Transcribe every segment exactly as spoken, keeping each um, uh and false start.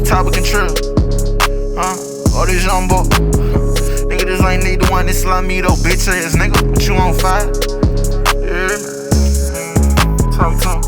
top of control. Huh? All this young boy. Nigga, this ain't need the one that slum me though, bitch ass nigga. But you on fire? Yeah, man. Talk to him.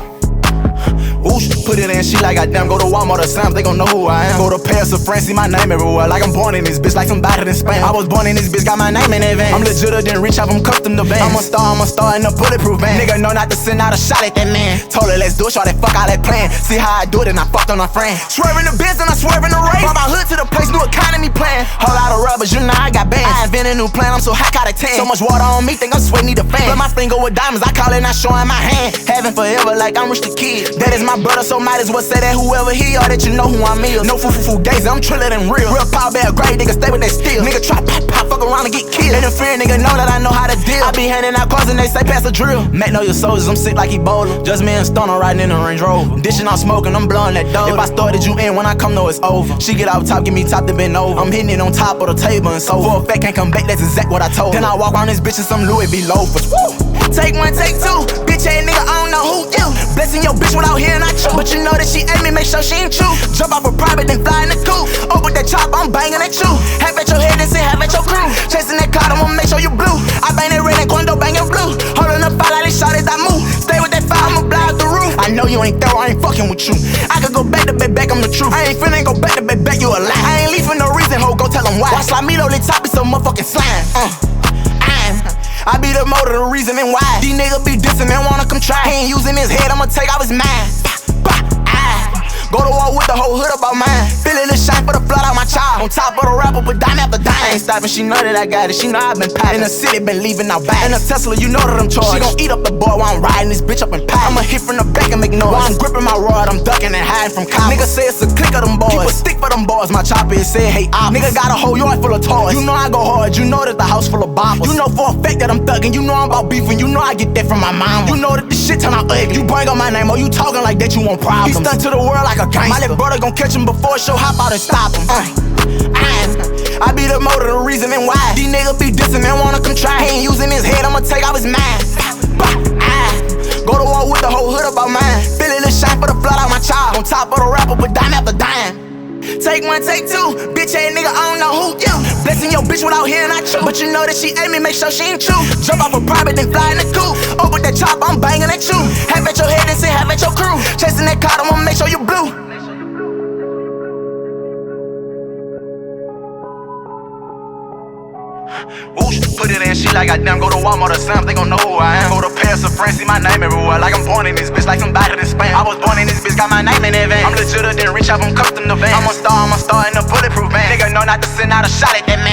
Oosh, put it in, she like goddamn, go to Walmart or Sam's, they gon' know who I am. Go to Paris or France, see my name everywhere, like I'm born in this bitch, like somebody in Spain. I was born in this bitch, got my name in advance. I'm legitter, then reach out from custom to bands. I'm a star, I'm a star in a bulletproof van. Nigga know not to send out a shot at that man. Told her let's do it, try that fuck all that plan. See how I do it, and I fucked on my friend. Swerving the biz and I swerve in the race. Brought my hood to the place, new economy plan. Whole lot of rubbers, you know I got bands. I invented a new plan, I'm so hot, got a tan. So much water on me, think I'm sweating, need a fan. But my finger with diamonds, I call it not showing my hand. Having forever like I'm rich the kid. That is my brother, so might as well say that whoever he are, that you know who I'm is. No foo-foo-foo days, I'm triller than real. Real power bear, great nigga, stay with that steel. Nigga try pop pop, fuck around and get killed. Interfere, nigga know that I know how to deal. I be handing out cards and they say pass the drill. Mac know your soldiers, I'm sick like Ebola. Just me and Stoner riding in the Range Rover. Dishing out smoking, I'm blowing that dope. If I started you in, when I come, know it's over. She get out top, give me top to bend over. I'm hitting it on top of the table and so for a fact can't come back, that's exact what I told her. Then I walk around this bitch in some Louis V loafers. Woo! Take one, take two, bitch ass nigga, I don't know who you. Blessing your bitch without hearing I chew. But you know that she ate me, make sure she ain't chew. Jump off a private, then fly in the coupe. Open that chop, I'm banging at you. Half at your head, then say half at your crew. Chasing that card, I'ma make sure you blue. I bang that red and condo, banging blue. Holding up fire like they shot as I move. Stay with that fire, I'ma blow out the roof. I know you ain't thorough, I ain't fucking with you. I could go back to bed back, I'm the truth. I ain't finna go back to bed back, you a lie. I ain't leave for no reason, ho, go tell them why. Watch like me, though, the top is so motherfucking slime. Uh, I'm I be the motor, the reason and why. These niggas be dissing and wanna come try. He ain't using his head, I'ma take off his mind. Bah, bah, ah. Go to war with the whole hood about mine. Feeling the shine for the flood out my child. On top of the rapper, but dime after dime. I ain't stopping, she know that I got it. She know I been packing. In the city, been leaving out back. In a Tesla, you know that I'm charged. She gon' eat up the boy while I'm riding this bitch up in pie. I'ma hit from the back and make noise. While I'm gripping my rod, I'm ducking and hiding from cops. Nigga say it's a click of them boys. Keep a stick for them boys. My chopper is said, hey, op. Nigga got a whole yard full of toys. You know I go hard. You know that the house full of boppers. You know for a fact that I'm thugging. You know I'm about beefing. You know I get that from my mama. You know that this shit turn out ugly. You bring up my name, oh, you talking like that, you want problems. He stunned to the world like a gangster. My little brother gon' catch him before a show, hop out and stop him. Uh, I'm, I be the motor, the reason and why. These niggas be dissing and wanna come try. He ain't using his head, I'ma take off his mind. Bah, ah. Go to war with the whole hood about mine. Feeling the shine for the flood out my child. On top of the rapper, but dime after dime. Take one, take two, bitch ass nigga, I don't know who you. Blessing your bitch without hearing I chew. But you know that she ate me, make sure she ain't chew. Jump off a private, then fly in the coupe. Open that chop, I'm banging at you. Half at your head, then say half at your crew. Chasing that card, I'ma make sure you blue. Oosh, put it in, she like goddamn, go to Walmart or Sam's, they gon' know who I am. Go to Paris or France, see my name everywhere, like I'm born in this bitch, like somebody in Spain. I was born in this bitch, got my name in advance. I'm legitter, then reach out from custom to van. I'm a star, I'm a star in a bulletproof van. Nigga know not to send out a shot at that man.